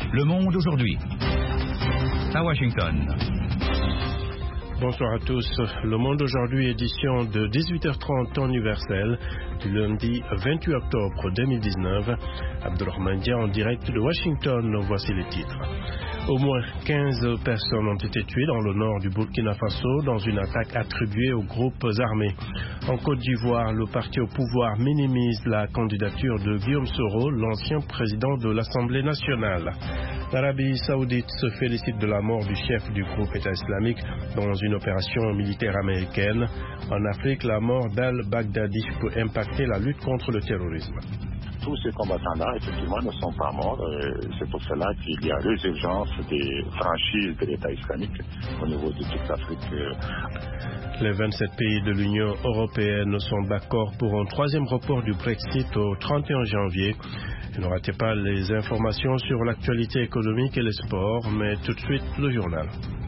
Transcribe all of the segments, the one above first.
Le Monde aujourd'hui. À Washington. Bonsoir à tous. Le Monde aujourd'hui, édition de 18h30 temps universel du lundi 28 octobre 2019. Abdelrahman Dia en direct de Washington. Voici les titres. Au moins 15 personnes ont été tuées dans le nord du Burkina Faso dans une attaque attribuée aux groupes armés. En Côte d'Ivoire, le parti au pouvoir minimise la candidature de Guillaume Soro, l'ancien président de l'Assemblée nationale. L'Arabie saoudite se félicite de la mort du chef du groupe État islamique dans une opération militaire américaine. En Afrique, la mort d'Al-Baghdadi peut impacter la lutte contre le terrorisme. Tous ces combattants-là, effectivement, ne sont pas morts. C'est pour cela qu'il y a résurgence des franchises de l'État islamique au niveau de toute l'Afrique. Les 27 pays de l'Union européenne sont d'accord pour un troisième report du Brexit au 31 janvier. Ne ratez pas les informations sur l'actualité économique et les sports, mais tout de suite le journal.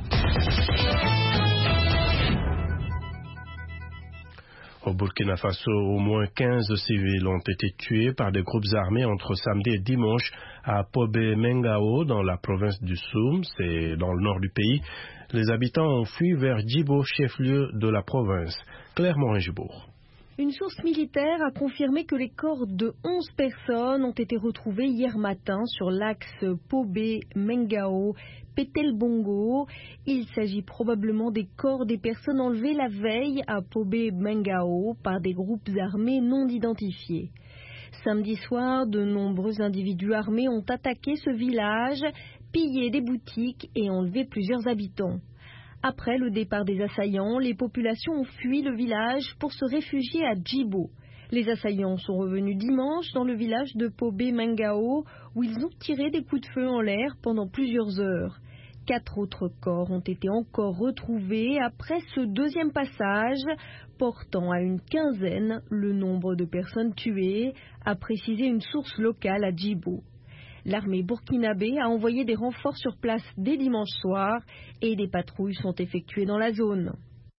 Au Burkina Faso, au moins 15 civils ont été tués par des groupes armés entre samedi et dimanche à Pobé-Mengao, dans la province du Soum, c'est dans le nord du pays. Les habitants ont fui vers Djibo, chef-lieu de la province. Claire Morin-Gibourg. Une source militaire a confirmé que les corps de 11 personnes ont été retrouvés hier matin sur l'axe Pobé-Mengao-Petelbongo. Il s'agit probablement des corps des personnes enlevées la veille à Pobé-Mengao par des groupes armés non identifiés. Samedi soir, de nombreux individus armés ont attaqué ce village, pillé des boutiques et enlevé plusieurs habitants. Après le départ des assaillants, les populations ont fui le village pour se réfugier à Djibo. Les assaillants sont revenus dimanche dans le village de Pobé-Mengao où ils ont tiré des coups de feu en l'air pendant plusieurs heures. 4 autres corps ont été encore retrouvés après ce deuxième passage, portant à une quinzaine le nombre de personnes tuées, a précisé une source locale à Djibo. L'armée burkinabé a envoyé des renforts sur place dès dimanche soir et des patrouilles sont effectuées dans la zone.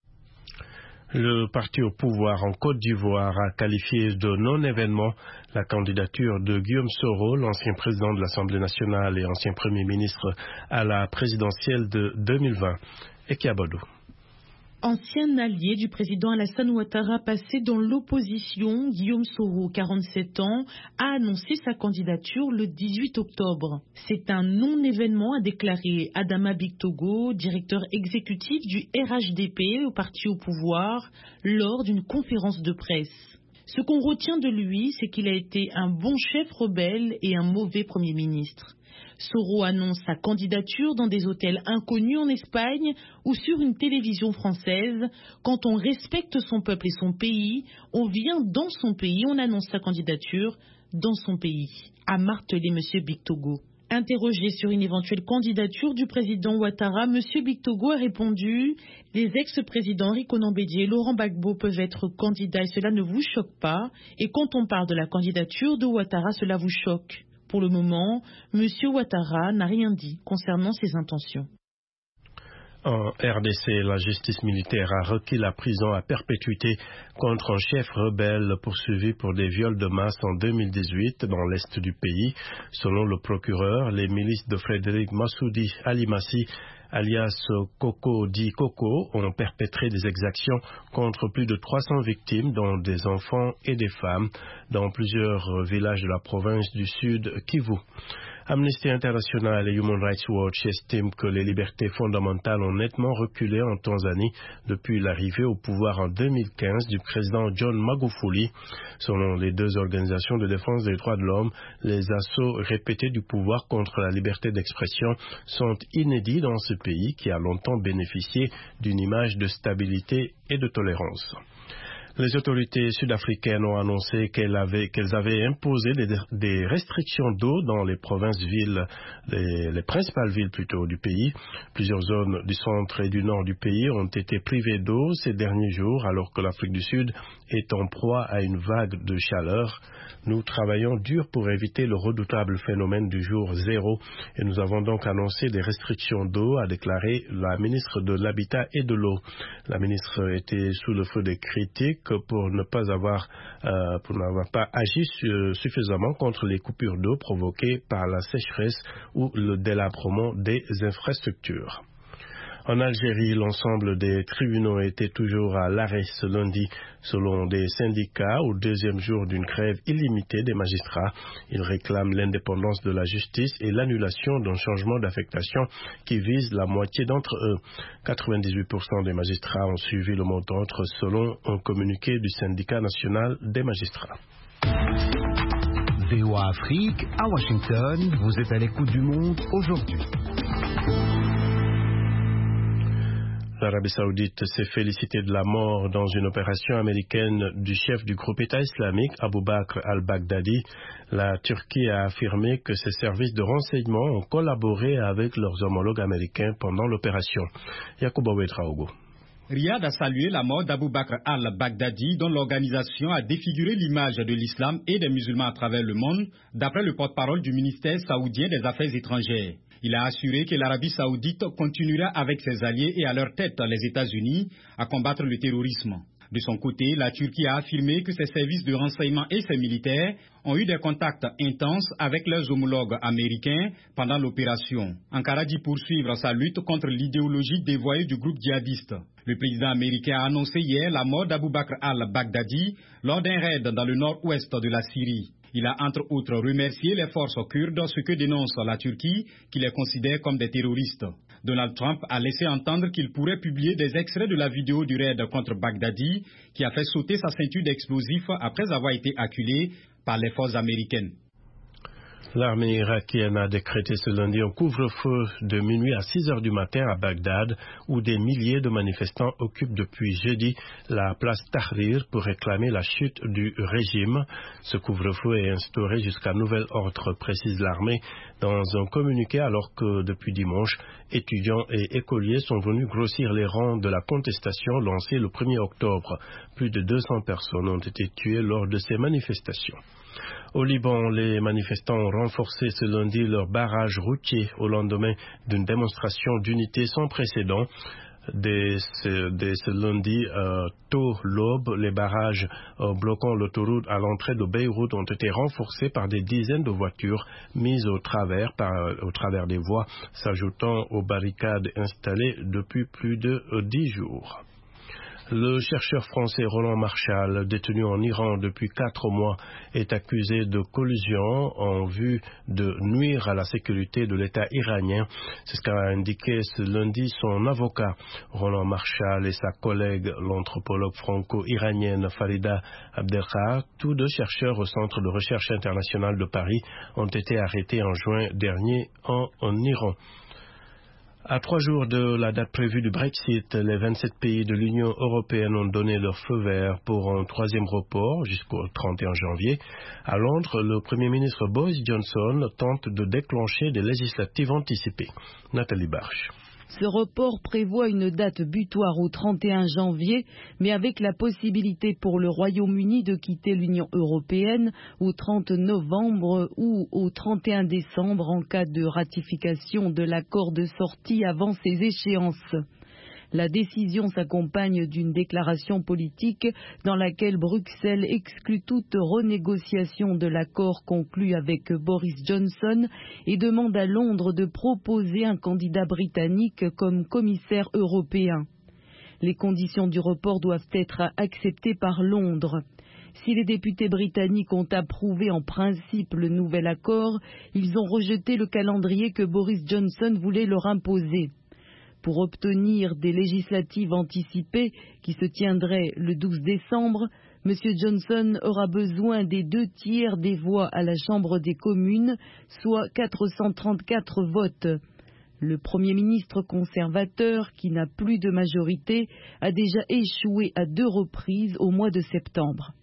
Le parti au pouvoir en Côte d'Ivoire a qualifié de non-événement la candidature de Guillaume Soro, l'ancien président de l'Assemblée nationale et ancien premier ministre à la présidentielle de 2020. Ekiabodou. Ancien allié du président Alassane Ouattara passé dans l'opposition, Guillaume Soro, 47 ans, a annoncé sa candidature le 18 octobre. C'est un non-événement, a déclaré Adama Bictogo, directeur exécutif du RHDP au parti au pouvoir, lors d'une conférence de presse. Ce qu'on retient de lui, c'est qu'il a été un bon chef rebelle et un mauvais premier ministre. Soro annonce sa candidature dans des hôtels inconnus en Espagne ou sur une télévision française. Quand on respecte son peuple et son pays, on vient dans son pays, on annonce sa candidature dans son pays, a martelé M. Bictogo. Interrogé sur une éventuelle candidature du président Ouattara, M. Bictogo a répondu « Les ex-présidents Rico Nambédié et Laurent Gbagbo peuvent être candidats et cela ne vous choque pas. Et quand on parle de la candidature de Ouattara, cela vous choque. » Pour le moment, M. Ouattara n'a rien dit concernant ses intentions. En RDC, la justice militaire a requis la prison à perpétuité contre un chef rebelle poursuivi pour des viols de masse en 2018 dans l'est du pays. Selon le procureur, les milices de Frédéric Massoudi Alimassi, alias Coco dit Coco, ont perpétré des exactions contre plus de 300 victimes, dont des enfants et des femmes, dans plusieurs villages de la province du Sud Kivu. Amnesty International et Human Rights Watch estiment que les libertés fondamentales ont nettement reculé en Tanzanie depuis l'arrivée au pouvoir en 2015 du président John Magufuli. Selon les deux organisations de défense des droits de l'homme, les assauts répétés du pouvoir contre la liberté d'expression sont inédits dans ce pays qui a longtemps bénéficié d'une image de stabilité et de tolérance. Les autorités sud-africaines ont annoncé qu'elles avaient imposé des restrictions d'eau dans les provinces-villes, les principales villes plutôt du pays. Plusieurs zones du centre et du nord du pays ont été privées d'eau ces derniers jours, alors que l'Afrique du Sud est en proie à une vague de chaleur. Nous travaillons dur pour éviter le redoutable phénomène du jour zéro et nous avons donc annoncé des restrictions d'eau, a déclaré la ministre de l'Habitat et de l'Eau. La ministre était sous le feu des critiques pour n'avoir pas agi suffisamment contre les coupures d'eau provoquées par la sécheresse ou le délabrement des infrastructures. En Algérie, l'ensemble des tribunaux étaient toujours à l'arrêt ce lundi. Selon des syndicats, au deuxième jour d'une grève illimitée des magistrats, ils réclament l'indépendance de la justice et l'annulation d'un changement d'affectation qui vise la moitié d'entre eux. 98% des magistrats ont suivi le mot d'ordre selon un communiqué du syndicat national des magistrats. VOA Afrique, à Washington, vous êtes à l'écoute du monde aujourd'hui. L'Arabie Saoudite s'est félicitée de la mort dans une opération américaine du chef du groupe État islamique, Abu Bakr al-Baghdadi. La Turquie a affirmé que ses services de renseignement ont collaboré avec leurs homologues américains pendant l'opération. Yacouba Ouedraogo. Riyad a salué la mort d'Abu Bakr al-Baghdadi, dont l'organisation a défiguré l'image de l'islam et des musulmans à travers le monde, d'après le porte-parole du ministère saoudien des Affaires étrangères. Il a assuré que l'Arabie saoudite continuera avec ses alliés et à leur tête les États-Unis à combattre le terrorisme. De son côté, la Turquie a affirmé que ses services de renseignement et ses militaires ont eu des contacts intenses avec leurs homologues américains pendant l'opération. Ankara dit poursuivre sa lutte contre l'idéologie dévoyée du groupe djihadiste. Le président américain a annoncé hier la mort d'Abu Bakr al-Baghdadi lors d'un raid dans le nord-ouest de la Syrie. Il a entre autres remercié les forces kurdes, ce que dénonce la Turquie, qui les considère comme des terroristes. Donald Trump a laissé entendre qu'il pourrait publier des extraits de la vidéo du raid contre Baghdadi, qui a fait sauter sa ceinture d'explosifs après avoir été acculé par les forces américaines. L'armée irakienne a décrété ce lundi un couvre-feu de minuit à 6 heures du matin à Bagdad, où des milliers de manifestants occupent depuis jeudi la place Tahrir pour réclamer la chute du régime. Ce couvre-feu est instauré jusqu'à nouvel ordre, précise l'armée dans un communiqué, alors que depuis dimanche, étudiants et écoliers sont venus grossir les rangs de la contestation lancée le 1er octobre. Plus de 200 personnes ont été tuées lors de ces manifestations. Au Liban, les manifestants ont renforcé ce lundi leur barrage routier au lendemain d'une démonstration d'unité sans précédent. Dès ce lundi, tôt l'aube, les barrages bloquant l'autoroute à l'entrée de Beyrouth ont été renforcés par des dizaines de voitures mises au travers des voies, s'ajoutant aux barricades installées depuis plus de 10 jours. Le chercheur français Roland Marchal, détenu en Iran depuis 4 mois, est accusé de collusion en vue de nuire à la sécurité de l'État iranien. C'est ce qu'a indiqué ce lundi son avocat. Roland Marchal et sa collègue, l'anthropologue franco-iranienne Farida Abdelkhar, tous deux chercheurs au Centre de recherche international de Paris, ont été arrêtés en juin dernier en Iran. À 3 jours de la date prévue du Brexit, les 27 pays de l'Union européenne ont donné leur feu vert pour un 3e report jusqu'au 31 janvier. À Londres, le Premier ministre Boris Johnson tente de déclencher des législatives anticipées. Nathalie Barche. Ce report prévoit une date butoir au 31 janvier, mais avec la possibilité pour le Royaume-Uni de quitter l'Union européenne au 30 novembre ou au 31 décembre en cas de ratification de l'accord de sortie avant ces échéances. La décision s'accompagne d'une déclaration politique dans laquelle Bruxelles exclut toute renégociation de l'accord conclu avec Boris Johnson et demande à Londres de proposer un candidat britannique comme commissaire européen. Les conditions du report doivent être acceptées par Londres. Si les députés britanniques ont approuvé en principe le nouvel accord, ils ont rejeté le calendrier que Boris Johnson voulait leur imposer. Pour obtenir des législatives anticipées qui se tiendraient le 12 décembre, M. Johnson aura besoin des 2/3 des voix à la Chambre des communes, soit 434 votes. Le Premier ministre conservateur, qui n'a plus de majorité, a déjà échoué à 2 reprises au mois de septembre.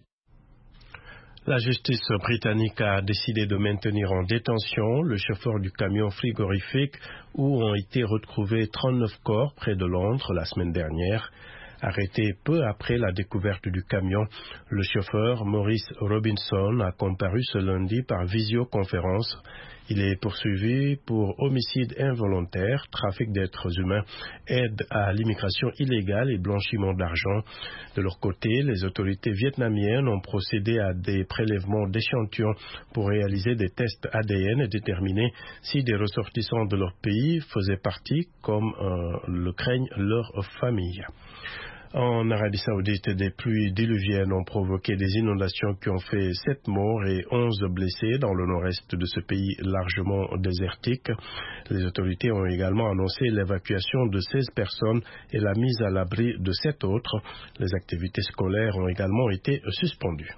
La justice britannique a décidé de maintenir en détention le chauffeur du camion frigorifique où ont été retrouvés 39 corps près de Londres la semaine dernière. Arrêté peu après la découverte du camion, le chauffeur Maurice Robinson a comparu ce lundi par visioconférence. Il est poursuivi pour homicide involontaire, trafic d'êtres humains, aide à l'immigration illégale et blanchiment d'argent. De leur côté, les autorités vietnamiennes ont procédé à des prélèvements d'échantillons pour réaliser des tests ADN et déterminer si des ressortissants de leur pays faisaient partie, comme le craignent leurs familles. En Arabie Saoudite, des pluies diluviennes ont provoqué des inondations qui ont fait 7 morts et 11 blessés dans le nord-est de ce pays largement désertique. Les autorités ont également annoncé l'évacuation de 16 personnes et la mise à l'abri de 7 autres. Les activités scolaires ont également été suspendues.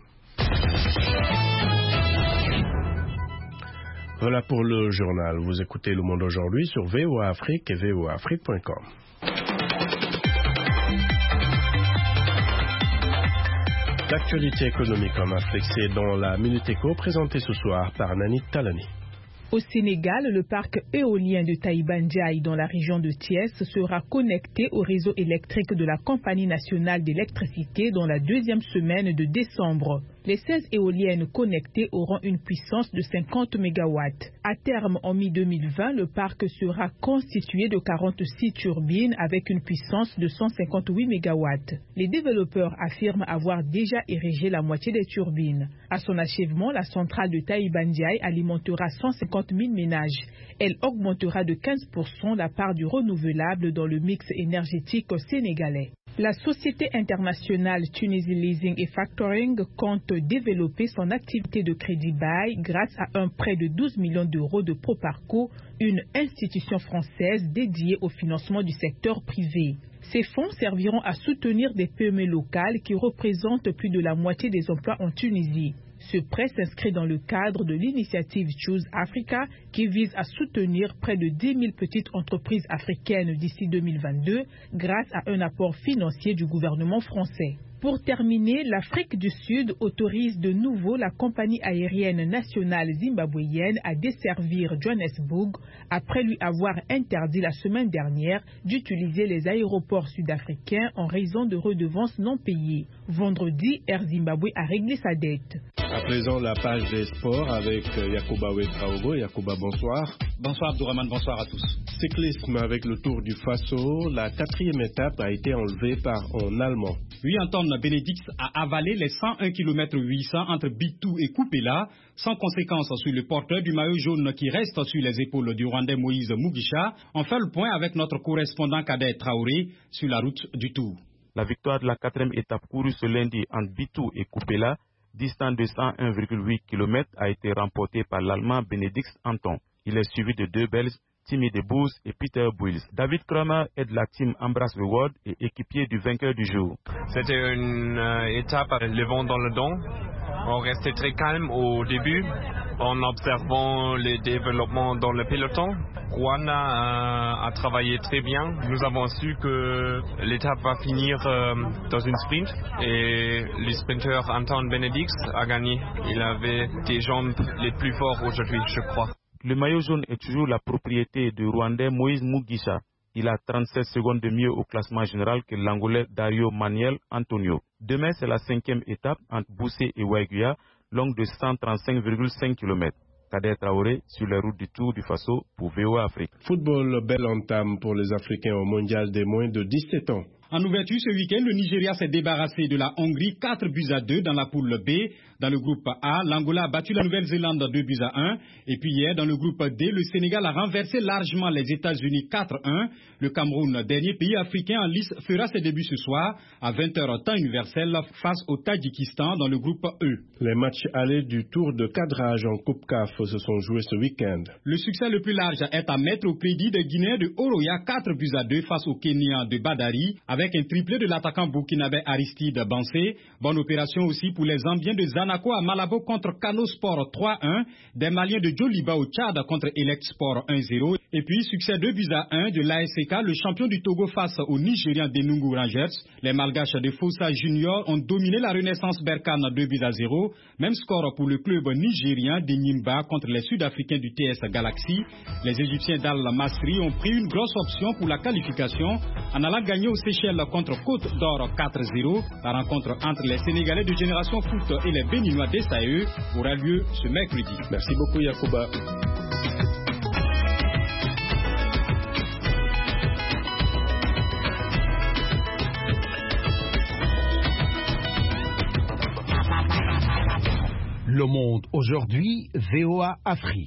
Voilà pour le journal. Vous écoutez Le Monde aujourd'hui sur VOA Afrique et voaafrique.com. L'actualité économique en Afrique, c'est dans la Minute Éco présentée ce soir par Nani Talani. Au Sénégal, le parc éolien de Taïba Ndiaye dans la région de Thiès sera connecté au réseau électrique de la Compagnie nationale d'électricité dans la deuxième semaine de décembre. Les 16 éoliennes connectées auront une puissance de 50 MW. À terme, en mi-2020, le parc sera constitué de 46 turbines avec une puissance de 158 MW. Les développeurs affirment avoir déjà érigé la moitié des turbines. À son achèvement, la centrale de Taïba Ndiaye alimentera 150 000 ménages. Elle augmentera de 15% la part du renouvelable dans le mix énergétique sénégalais. La société internationale Tunisie Leasing et Factoring compte développer son activité de crédit bail grâce à un prêt de 12 millions d'euros de Proparco, une institution française dédiée au financement du secteur privé. Ces fonds serviront à soutenir des PME locales qui représentent plus de la moitié des emplois en Tunisie. Ce prêt s'inscrit dans le cadre de l'initiative Choose Africa qui vise à soutenir près de 10 000 petites entreprises africaines d'ici 2022 grâce à un apport financier du gouvernement français. Pour terminer, l'Afrique du Sud autorise de nouveau la compagnie aérienne nationale zimbabwéenne à desservir Johannesburg après lui avoir interdit la semaine dernière d'utiliser les aéroports sud-africains en raison de redevances non payées. Vendredi, Air Zimbabwe a réglé sa dette. À présent, la page des sports avec Yacouba Ouedraogo. Yacouba, bonsoir. Bonsoir Abdourahmane, bonsoir à tous. Cyclisme avec le Tour du Faso. La 4e étape a été enlevée par un Allemand. Oui, Anton Benedix a avalé les 101 km 800 entre Bitou et Kupela, sans conséquence sur le porteur du maillot jaune qui reste sur les épaules du Rwandais Moïse Mugisha. On fait le point avec notre correspondant Kader Traoré sur la route du Tour. La victoire de la 4e étape courue ce lundi entre Bitou et Kupela, distant de 101,8 km, a été remportée par l'Allemand Benedix Anton. Il est suivi de deux Belges, Timmy Debous et Peter Buils. David Kramer est de la team Embrace the World et équipier du vainqueur du jour. C'était une étape avec le vent dans le dos. On restait très calme au début en observant les développements dans le peloton. Rwanda a travaillé très bien. Nous avons su que l'étape va finir dans une sprint et le sprinter Anton Benedix a gagné. Il avait des jambes les plus fortes aujourd'hui, je crois. Le maillot jaune est toujours la propriété du Rwandais Moïse Mugisha. Il a 37 secondes de mieux au classement général que l'Angolais Dario Manuel Antonio. Demain, c'est la 5e étape entre Boussé et Waiguya, longue de 135,5 km. Kader Traoré sur les routes du Tour du Faso pour VOA Afrique. Football, belle entame pour les Africains au mondial des moins de 17 ans. En ouverture ce week-end, le Nigeria s'est débarrassé de la Hongrie 4-2 dans la poule B. Dans le groupe A, l'Angola a battu la Nouvelle-Zélande 2-1. Et puis hier, dans le groupe D, le Sénégal a renversé largement les États-Unis 4-1. Le Cameroun, dernier pays africain en lice, fera ses débuts ce soir à 20h temps universel face au Tadjikistan dans le groupe E. Les matchs allés du tour de cadrage en Coupe CAF se sont joués ce week-end. Le succès le plus large est à mettre au crédit des Guinéens de Oroya 4-2 face aux Kenyans de Badari avec un triplé de l'attaquant burkinabé Aristide Bansé. Bonne opération aussi pour les Zambiens de Zana Monaco à Malabo contre Kano Sport 3-1, des Maliens de Djoliba au Tchad contre Elect Sport 1-0, et puis succès 2-1 de l'ASK, le champion du Togo face au Nigérian d'Enungu Rangers. Les Malgaches de Fossa Junior ont dominé la Renaissance Berkane 2-0, même score pour le club nigérien de Nimba contre les Sud-Africains du TS Galaxy. Les Égyptiens d'Al Masri ont pris une grosse option pour la qualification en allant gagner aux Seychelles contre Côte d'Or 4-0. La rencontre entre les Sénégalais de Génération Foot et les Béninois d'SAE aura lieu ce mercredi. Merci beaucoup Yacouba. Le Monde aujourd'hui, VOA Afrique.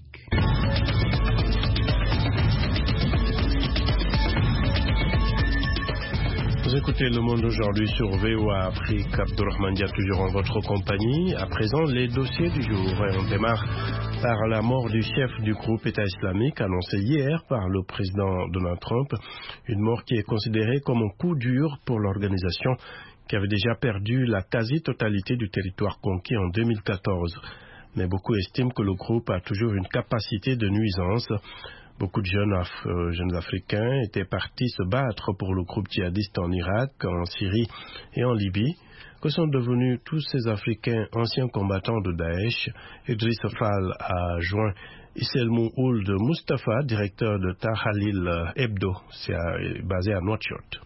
Vous écoutez Le Monde aujourd'hui sur VOA Afrique. Abdourahmane Dia toujours en votre compagnie. À présent, les dossiers du jour. Et on démarre par la mort du chef du groupe État islamique annoncé hier par le président Donald Trump. Une mort qui est considérée comme un coup dur pour l'organisation qui avait déjà perdu la quasi-totalité du territoire conquis en 2014. Mais beaucoup estiment que le groupe a toujours une capacité de nuisance. Beaucoup de jeunes Africains étaient partis se battre pour le groupe djihadiste en Irak, en Syrie et en Libye. Que sont devenus tous ces Africains anciens combattants de Daesh? Idriss Fall a joint Isselmou Ould Mustafa, directeur de Tahalil Hebdo, c'est basé à Nouakchott.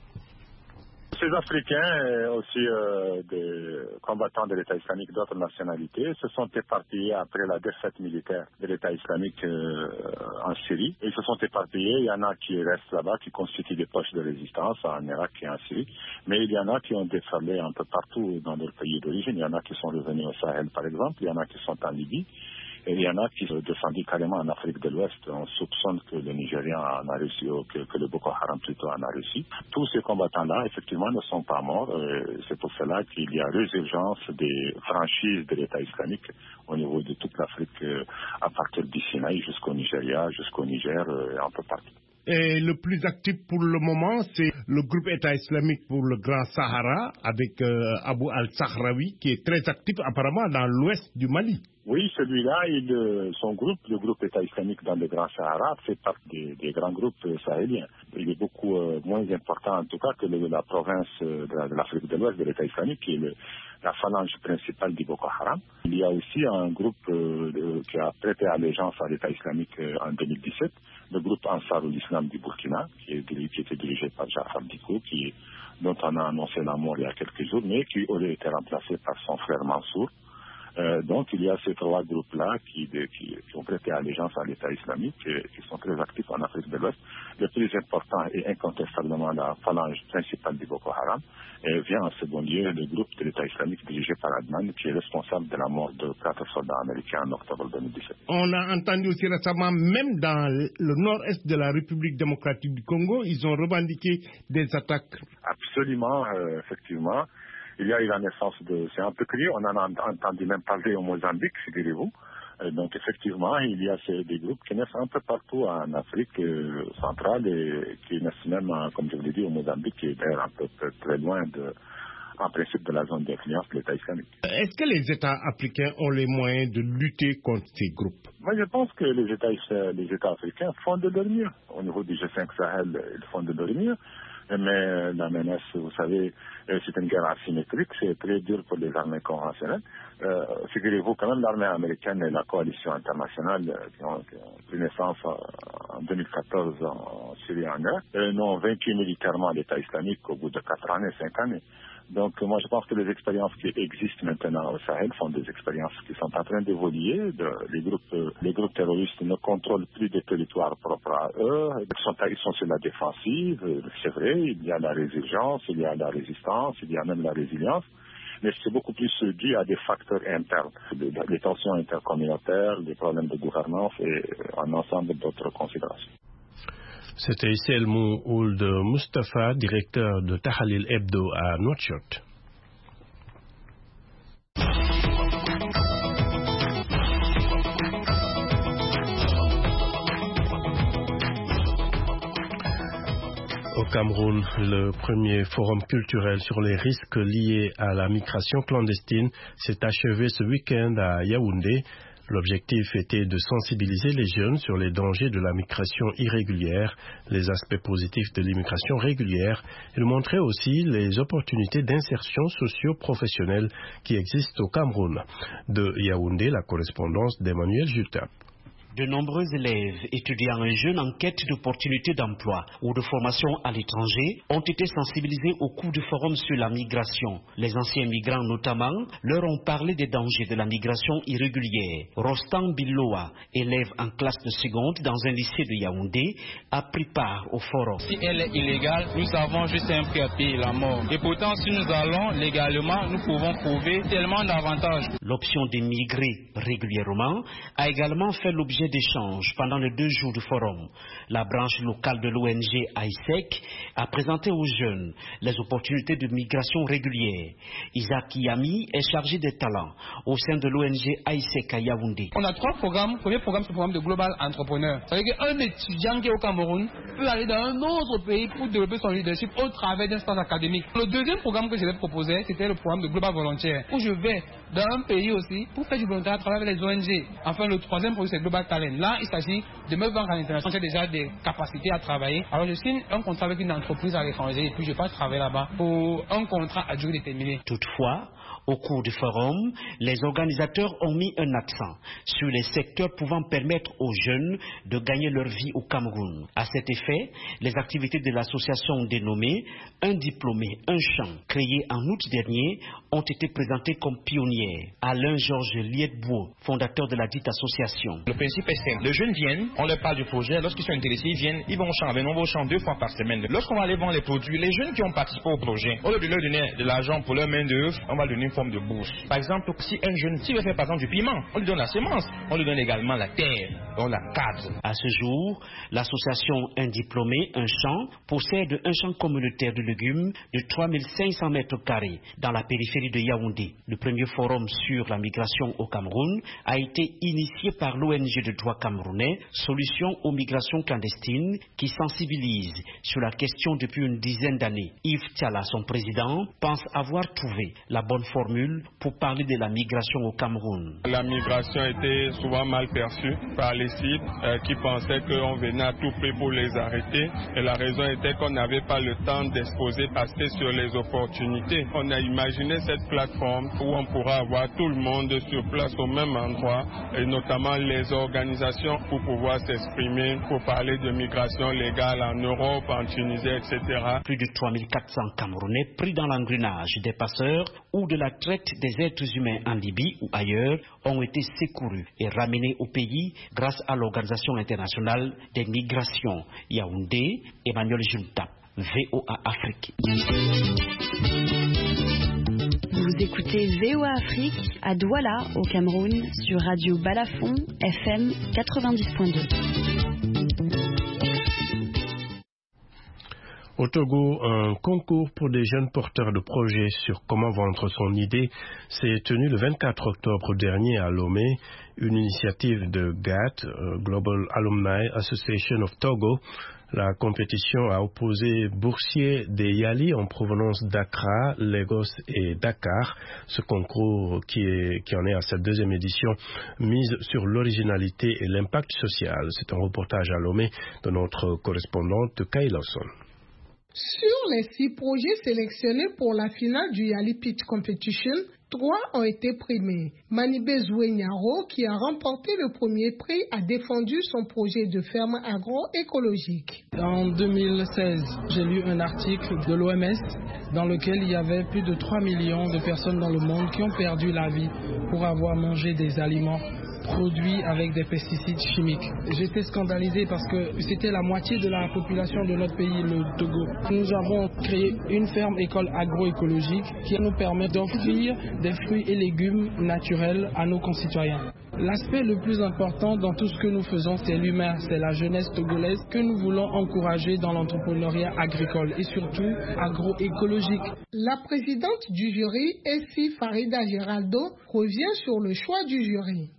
Ces Africains, aussi des combattants de l'État islamique d'autres nationalités, se sont éparpillés après la défaite militaire de l'État islamique en Syrie. Ils se sont éparpillés, il y en a qui restent là-bas, qui constituent des poches de résistance en Irak et en Syrie, mais il y en a qui ont déferlé un peu partout dans leur pays d'origine. Il y en a qui sont revenus au Sahel par exemple, il y en a qui sont en Libye. Et il y en a qui sont descendus carrément en Afrique de l'Ouest. On soupçonne que le Nigérian en a réussi, ou que le Boko Haram plutôt en a réussi. Tous ces combattants-là, effectivement, ne sont pas morts. C'est pour cela qu'il y a résurgence des franchises de l'État islamique au niveau de toute l'Afrique, à partir du Sinaï jusqu'au Nigeria, jusqu'au Niger, et un peu partout. Et le plus actif pour le moment, c'est le groupe État islamique pour le Grand Sahara, avec Abu al-Sahraoui, qui est très actif apparemment dans l'ouest du Mali. Oui, celui-là, son groupe, le groupe État islamique dans le Grand Sahara, fait partie des grands groupes sahéliens. Il est beaucoup moins important, en tout cas, que la province de l'Afrique de l'Ouest de l'État islamique, qui est la phalange principale du Boko Haram. Il y a aussi un groupe qui a prêté allégeance à l'État islamique en 2017, le groupe Ansarul Islam du Burkina, qui était dirigé par Jafar Diko, dont on a annoncé la mort il y a quelques jours, mais qui aurait été remplacé par son frère Mansour. Donc il y a ces trois groupes-là qui ont prêté allégeance à l'État islamique et qui sont très actifs en Afrique de l'Ouest. Le plus important est incontestablement la phalange principale du Boko Haram et vient en second lieu le groupe de l'État islamique dirigé par Adnan qui est responsable de la mort de 4 soldats américains en octobre 2017. On a entendu aussi récemment, même dans le nord-est de la République démocratique du Congo, ils ont revendiqué des attaques. Absolument, effectivement. Il y a eu la naissance c'est un peu crié, on en a entendu même parler au Mozambique, figurez-vous. Donc effectivement, il y a des groupes qui naissent un peu partout en Afrique centrale et qui naissent même, comme je vous l'ai dit, au Mozambique, qui est d'ailleurs un peu très loin en principe de la zone d'influence de l'État islamique. Est-ce que les États africains ont les moyens de lutter contre ces groupes? Moi, je pense que les États africains font de leur mieux. Au niveau du G5 Sahel, ils font de leur mieux. Mais la menace, vous savez, c'est une guerre asymétrique, c'est très dur pour les armées conventionnelles. Figurez-vous quand même, l'armée américaine et la coalition internationale qui ont pris naissance en 2014 en Syrie et en Irak, n'ont vaincu militairement l'État islamique au bout de 4 années, 5 années. Donc moi je pense que les expériences qui existent maintenant au Sahel sont des expériences qui sont en train d'évoluer. Les groupes terroristes ne contrôlent plus des territoires propres à eux. Ils sont sur la défensive, c'est vrai, il y a la résurgence, il y a la résistance, il y a même la résilience. Mais c'est beaucoup plus dû à des facteurs internes, des tensions intercommunautaires, des problèmes de gouvernance et un ensemble d'autres considérations. C'était Isselmou Ould Mustafa, directeur de Tahalil Hebdo à Nouakchott. Au Cameroun, le premier forum culturel sur les risques liés à la migration clandestine s'est achevé ce week-end à Yaoundé. L'objectif était de sensibiliser les jeunes sur les dangers de la migration irrégulière, les aspects positifs de l'immigration régulière et de montrer aussi les opportunités d'insertion socio-professionnelle qui existent au Cameroun. De Yaoundé, la correspondance d'Emmanuel Jutin. De nombreux élèves, étudiants et jeunes en quête d'opportunités d'emploi ou de formation à l'étranger ont été sensibilisés au cours du forum sur la migration. Les anciens migrants notamment leur ont parlé des dangers de la migration irrégulière. Rostan Biloa, élève en classe de seconde dans un lycée de Yaoundé, a pris part au forum. Si elle est illégale, nous avons juste un prix à payer, la mort. Et pourtant, si nous allons légalement, nous pouvons trouver tellement d'avantages. L'option d'émigrer régulièrement a également fait l'objet d'échanges pendant les 2 jours du forum. La branche locale de l'ONG AISEC a présenté aux jeunes les opportunités de migration régulière. Isaac Yami est chargé des talents au sein de l'ONG AISEC à Yaoundé. On a 3 programmes. Le premier programme, c'est le programme de Global Entrepreneur. C'est-à-dire qu'un étudiant qui est au Cameroun peut aller dans un autre pays pour développer son leadership au travers d'un stage académique. Le deuxième programme que je vais proposer, c'était le programme de Global Volontaire, où je vais dans un pays aussi pour faire du volontariat à travers les ONG. Enfin, le troisième projet, c'est Global Talent. Là, il s'agit de me vendre à l'international. J'ai déjà des capacités à travailler. Alors, je signe un contrat avec une entreprise à l'étranger et puis je passe travailler là-bas pour un contrat à durée déterminée. Toutefois, au cours du forum, les organisateurs ont mis un accent sur les secteurs pouvant permettre aux jeunes de gagner leur vie au Cameroun. À cet effet, les activités de l'association dénommée Un diplômé, un champ, créée en août dernier, ont été présentées comme pionnières. Alain Georges Lietbeau, fondateur de la dite association. Le principe est simple. Les jeunes viennent, on leur parle du projet, lorsqu'ils sont intéressés, ils viennent, ils vont au champ, avec nous, on va au champ 2 fois par semaine. Lorsqu'on va aller vendre les produits, les jeunes qui ont participé au projet, au lieu de leur donner de l'argent pour leur main d'œuvre, on va leur donner une forme de bourse. Par exemple, si un jeune, s'il veut faire par exemple du piment, on lui donne la semence, on lui donne également la terre, donc la cadre. À ce jour, l'association Un diplômé, un champ possède un champ communautaire de légumes de 3500 mètres carrés dans la périphérie de Yaoundé. Le premier forum sur la migration au Cameroun a été initié par l'ONG de droit camerounais Solutions aux migrations clandestines qui sensibilise sur la question depuis une dizaine d'années. Yves Tiala, son président, pense avoir trouvé la bonne formule pour parler de la migration au Cameroun. La migration était souvent mal perçue par les cibles qui pensaient qu'on venait à tout prix pour les arrêter. Et la raison était qu'on n'avait pas le temps d'exposer passer sur les opportunités. On a imaginé cette plateforme où on pourra avoir tout le monde sur place au même endroit et notamment les organisations pour pouvoir s'exprimer, pour parler de migration légale en Europe, en Tunisie, etc. Plus de 3400 Camerounais pris dans l'engrenage des passeurs ou de la traite des êtres humains en Libye ou ailleurs ont été secourus et ramenés au pays grâce à l'Organisation internationale des migrations. Yaoundé, Emmanuel Junta, VOA Afrique. Vous écoutez VOA Afrique à Douala au Cameroun sur Radio Balafon FM 90.2. Au Togo, un concours pour des jeunes porteurs de projets sur comment vendre son idée s'est tenu le 24 octobre dernier à Lomé, une initiative de GAT, Global Alumni Association of Togo. La compétition a opposé boursiers des Yali en provenance d'Accra, Lagos et Dakar. Ce concours qui en est à sa 2e édition mise sur l'originalité et l'impact social. C'est un reportage à Lomé de notre correspondante Kay Lawson. Sur les 6 projets sélectionnés pour la finale du Yali Pitch Competition, 3 ont été primés. Manibé Zoué-Nyaro, qui a remporté le premier prix, a défendu son projet de ferme agroécologique. En 2016, j'ai lu un article de l'OMS dans lequel il y avait plus de 3 millions de personnes dans le monde qui ont perdu la vie pour avoir mangé des aliments produits avec des pesticides chimiques. J'étais scandalisé parce que c'était la moitié de la population de notre pays, le Togo. Nous avons créé une ferme école agroécologique qui nous permet d'offrir des fruits et légumes naturels à nos concitoyens. L'aspect le plus important dans tout ce que nous faisons, c'est l'humain, c'est la jeunesse togolaise que nous voulons encourager dans l'entrepreneuriat agricole et surtout agroécologique. La présidente du jury, Essie Farida Geraldo, revient sur le choix du jury.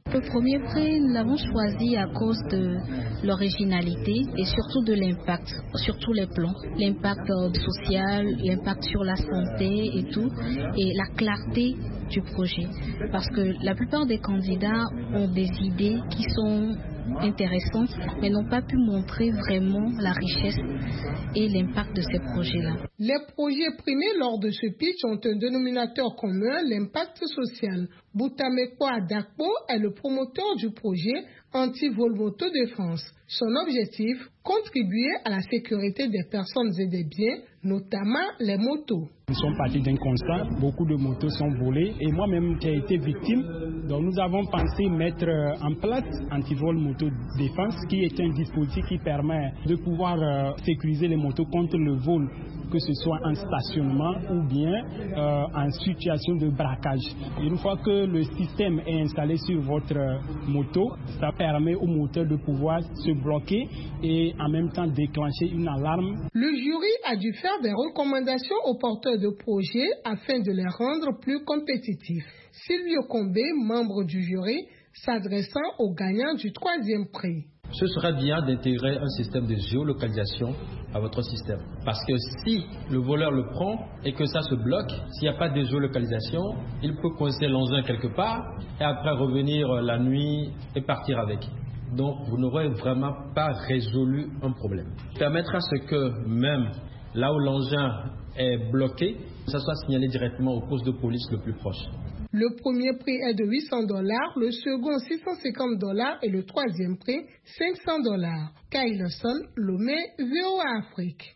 Le premier prix, nous l'avons choisi à cause de l'originalité et surtout de l'impact, sur tous les plans. L'impact social, l'impact sur la santé et tout, et la clarté du projet. Parce que la plupart des candidats ont des idées qui sont intéressantes, mais n'ont pas pu montrer vraiment la richesse et l'impact de ces projets-là. Les projets primés lors de ce pitch ont un dénominateur commun, l'impact social. Boutameko Adakpo est le promoteur du projet anti-vol moto-défense. Son objectif, contribuer à la sécurité des personnes et des biens, notamment les motos. Nous sommes partis d'un constat, beaucoup de motos sont volées et moi-même qui ai été victime, donc nous avons pensé mettre en place anti-vol moto-défense qui est un dispositif qui permet de pouvoir sécuriser les motos contre le vol, que ce soit en stationnement ou bien en situation de braquage. Une fois que le système est installé sur votre moto, ça permet au moteur de pouvoir se bloquer et en même temps déclencher une alarme. Le jury a dû faire des recommandations aux porteurs de projets afin de les rendre plus compétitifs. Silvio Combé, membre du jury, s'adressant aux gagnants du 3e prix. Ce serait bien d'intégrer un système de géolocalisation à votre système. Parce que si le voleur le prend et que ça se bloque, s'il n'y a pas de géolocalisation, il peut coincer l'engin quelque part et après revenir la nuit et partir avec. Donc vous n'aurez vraiment pas résolu un problème. Permettre à ce que même là où l'engin est bloqué, ça soit signalé directement au poste de police le plus proche. Le premier prix est de $800, le second $650 et le 3e prix $500. Kailason, Lomé, VOA Afrique.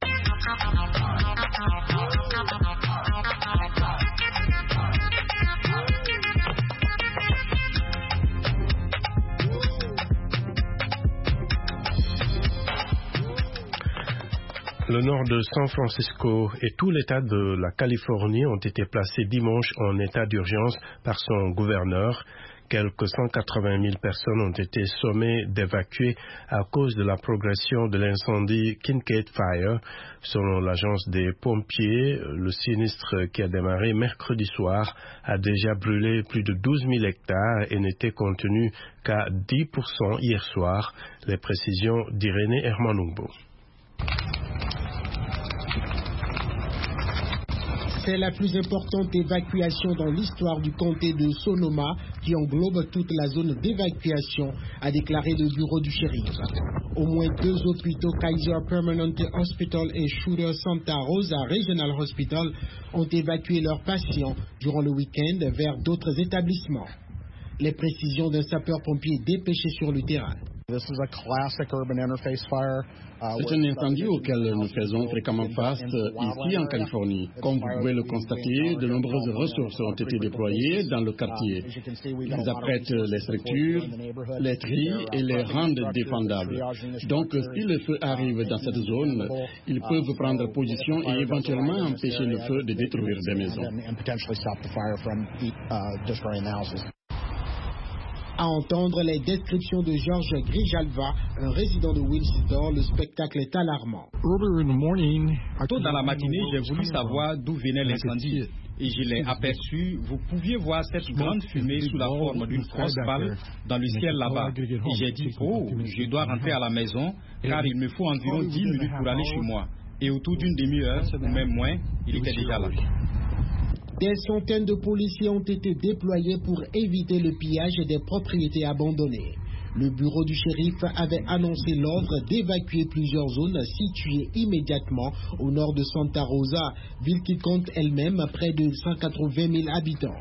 Le nord de San Francisco et tout l'État de la Californie ont été placés dimanche en état d'urgence par son gouverneur. Quelques 180 000 personnes ont été sommées d'évacuer à cause de la progression de l'incendie Kincade Fire. Selon l'agence des pompiers, le sinistre qui a démarré mercredi soir a déjà brûlé plus de 12 000 hectares et n'était contenu qu'à 10% hier soir. Les précisions d'Irénée Hermanungbo. C'est la plus importante évacuation dans l'histoire du comté de Sonoma qui englobe toute la zone d'évacuation, a déclaré le bureau du shérif. Au moins 2 hôpitaux, Kaiser Permanente Hospital et Shooter Santa Rosa Regional Hospital, ont évacué leurs patients durant le week-end vers d'autres établissements. Les précisions d'un sapeur-pompier dépêché sur le terrain. C'est un incendie auquel nous faisons fréquemment face ici en Californie. Comme vous pouvez le constater, de nombreuses ressources ont été déployées dans le quartier. Ils apprêtent les structures, les trient et les rendent défendables. Donc, si le feu arrive dans cette zone, ils peuvent prendre position et éventuellement empêcher le feu de détruire des maisons. À entendre les descriptions de Georges Grijalva, un résident de Wilstor, le spectacle est alarmant. Tôt dans la matinée, j'ai voulu savoir d'où venait l'incendie. Et je l'ai aperçu. Vous pouviez voir cette grande fumée sous la forme d'une grosse balle dans le ciel là-bas. Et j'ai dit, oh, je dois rentrer à la maison car il me faut environ 10 minutes pour aller chez moi. Et autour d'une demi-heure, ou même moins, il était déjà là. Des centaines de policiers ont été déployés pour éviter le pillage des propriétés abandonnées. Le bureau du shérif avait annoncé l'ordre d'évacuer plusieurs zones situées immédiatement au nord de Santa Rosa, ville qui compte elle-même près de 180 000 habitants.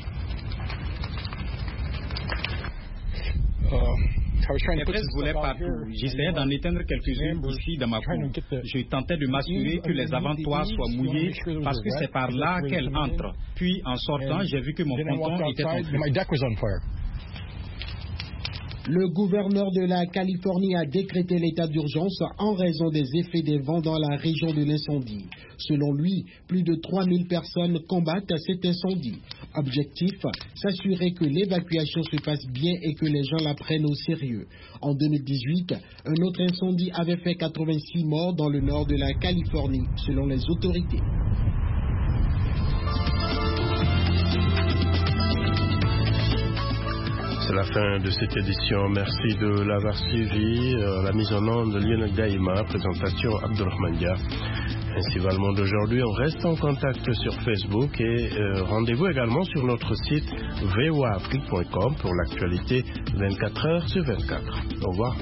Les presses volaient partout. J'essayais d'en éteindre quelques-unes ici dans ma cour. Je tentais de m'assurer que les avant-toits soient mouillés parce que c'est par là qu'elles entrent. Puis, en sortant, j'ai vu que mon ponton était en feu. Le gouverneur de la Californie a décrété l'état d'urgence en raison des effets des vents dans la région de l'incendie. Selon lui, plus de 3000 personnes combattent cet incendie. Objectif, s'assurer que l'évacuation se passe bien et que les gens la prennent au sérieux. En 2018, un autre incendie avait fait 86 morts dans le nord de la Californie, selon les autorités. C'est la fin de cette édition. Merci de l'avoir suivi. La mise en onde de Lionel Gaïma, présentation Abdurrahman Dia. Ainsi va le monde aujourd'hui. On reste en contact sur Facebook et rendez-vous également sur notre site voaafrique.com pour l'actualité 24 heures sur 24. Au revoir.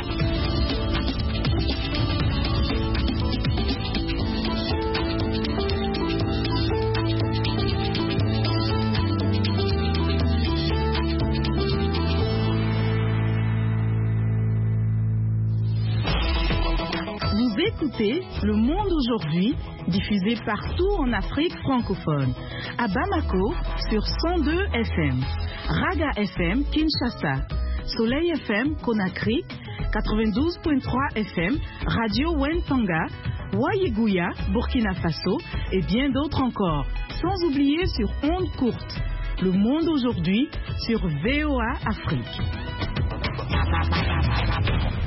Écoutez Le Monde aujourd'hui, diffusé partout en Afrique francophone. À Bamako, sur 102 FM. Raga FM, Kinshasa. Soleil FM, Conakry. 92.3 FM, Radio Wentanga. Wayeguya, Burkina Faso. Et bien d'autres encore. Sans oublier sur ondes courtes. Le Monde aujourd'hui, sur VOA Afrique.